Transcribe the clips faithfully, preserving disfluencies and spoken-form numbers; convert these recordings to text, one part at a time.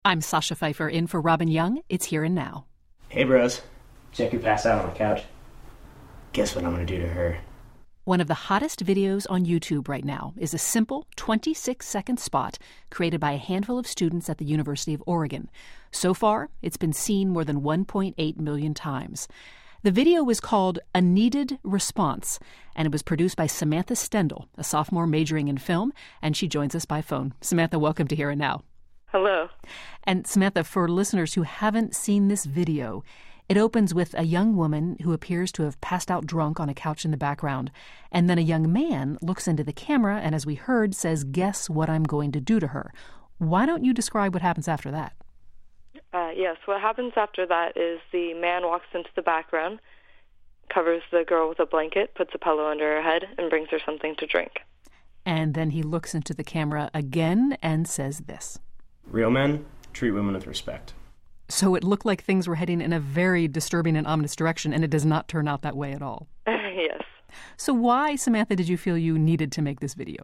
I'm Sasha Pfeiffer in for Robin Young. It's Here and Now. Hey bros, check who passed out on my couch. Guess what I'm gonna do to her. One of the hottest videos on YouTube right now is a simple twenty-six second spot created by a handful of students at the University of Oregon. So far, it's been seen more than one point eight million times. The video was called A Needed Response, and it was produced by Samantha Stendel, a sophomore majoring in film, and she joins us by phone. Samantha, welcome to Here and Now. Hello. And Samantha, for listeners who haven't seen this video, it opens with a young woman who appears to have passed out drunk on a couch in the background. And then a young man looks into the camera and, as we heard, says, "Guess what I'm going to do to her." Why don't you describe what happens after that? Uh, yes, what happens after that is the man walks into the background, covers the girl with a blanket, puts a pillow under her head, and brings her something to drink. And then he looks into the camera again and says this. Real men treat women with respect. So it looked like things were heading in a very disturbing and ominous direction, and it does not turn out that way at all. Yes. So why, Samantha, did you feel you needed to make this video?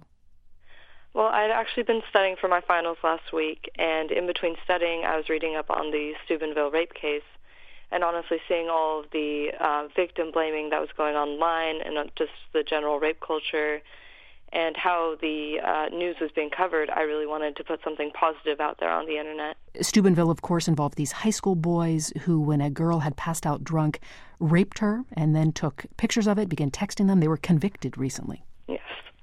Well, I'd actually been studying for my finals last week, and in between studying, I was reading up on the Steubenville rape case, and honestly seeing all of the uh, victim blaming that was going on online and just the general rape culture and how the uh, news was being covered, I really wanted to put something positive out there on the internet. Steubenville, of course, involved these high school boys who, when a girl had passed out drunk, raped her and then took pictures of it, began texting them. They were convicted recently. Yes.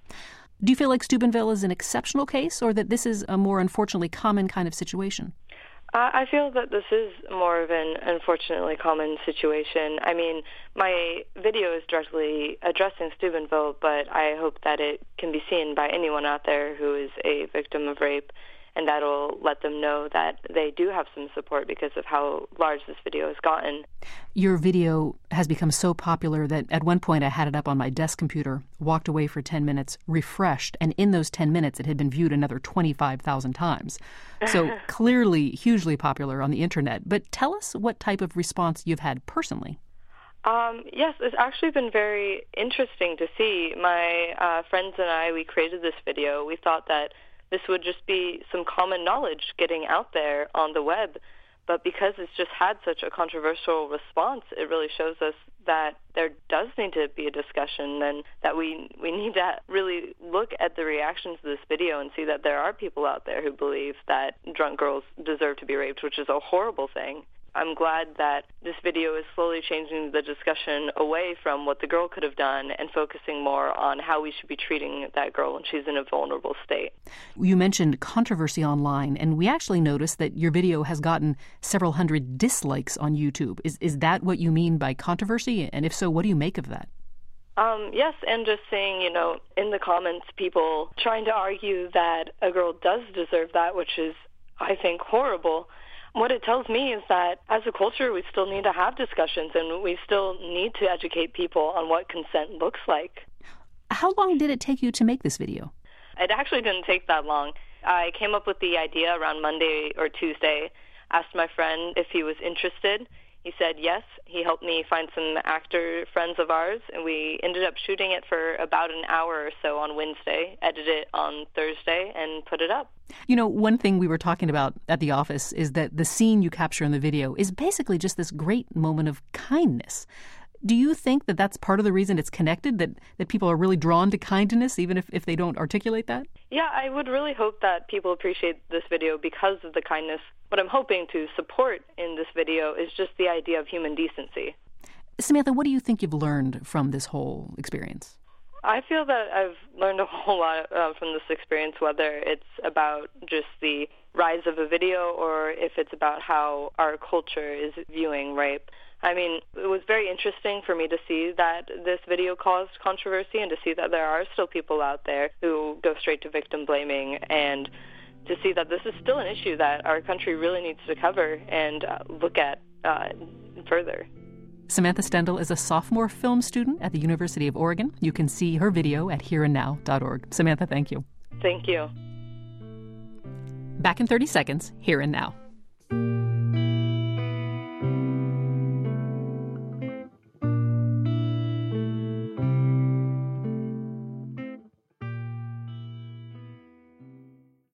Do you feel like Steubenville is an exceptional case, or that this is a more unfortunately common kind of situation? Uh, I feel that this is more of an unfortunately common situation. I mean, my video is directly addressing Steubenville, but I hope that it can be seen by anyone out there who is a victim of rape, and that'll let them know that they do have some support because of how large this video has gotten. Your video has become so popular that at one point I had it up on my desk computer, walked away for ten minutes, refreshed, and in those ten minutes it had been viewed another twenty-five thousand times. So clearly hugely popular on the internet. But tell us what type of response you've had personally. Um, yes, it's actually been very interesting to see. My uh, friends and I, we created this video. We thought that this would just be some common knowledge getting out there on the web. But because it's just had such a controversial response, it really shows us that there does need to be a discussion and that we we need to really look at the reactions to this video and see that there are people out there who believe that drunk girls deserve to be raped, which is a horrible thing. I'm glad that this video is slowly changing the discussion away from what the girl could have done and focusing more on how we should be treating that girl when she's in a vulnerable state. You mentioned controversy online, and we actually noticed that your video has gotten several hundred dislikes on YouTube. Is is that what you mean by controversy? And if so, what do you make of that? Um, yes, and just seeing, you know, in the comments, people trying to argue that a girl does deserve that, which is, I think, horrible. What it tells me is that as a culture, we still need to have discussions and we still need to educate people on what consent looks like. How long did it take you to make this video? It actually didn't take that long. I came up with the idea around Monday or Tuesday, asked my friend if he was interested. He said yes. He helped me find some actor friends of ours, and we ended up shooting it for about an hour or so on Wednesday, edited it on Thursday, and put it up. You know, one thing we were talking about at the office is that the scene you capture in the video is basically just this great moment of kindness. Do you think that that's part of the reason it's connected, that, that people are really drawn to kindness, even if, if they don't articulate that? Yeah, I would really hope that people appreciate this video because of the kindness. What I'm hoping to support in this video is just the idea of human decency. Samantha, what do you think you've learned from this whole experience? I feel that I've learned a whole lot uh, from this experience, whether it's about just the rise of a video or if it's about how our culture is viewing rape. I mean, it was very interesting for me to see that this video caused controversy and to see that there are still people out there who go straight to victim blaming, and to see that this is still an issue that our country really needs to cover and uh, look at uh, further. Samantha Stendel is a sophomore film student at the University of Oregon. You can see her video at here and now dot org. Samantha, thank you. Thank you. Back in thirty seconds, Here and Now.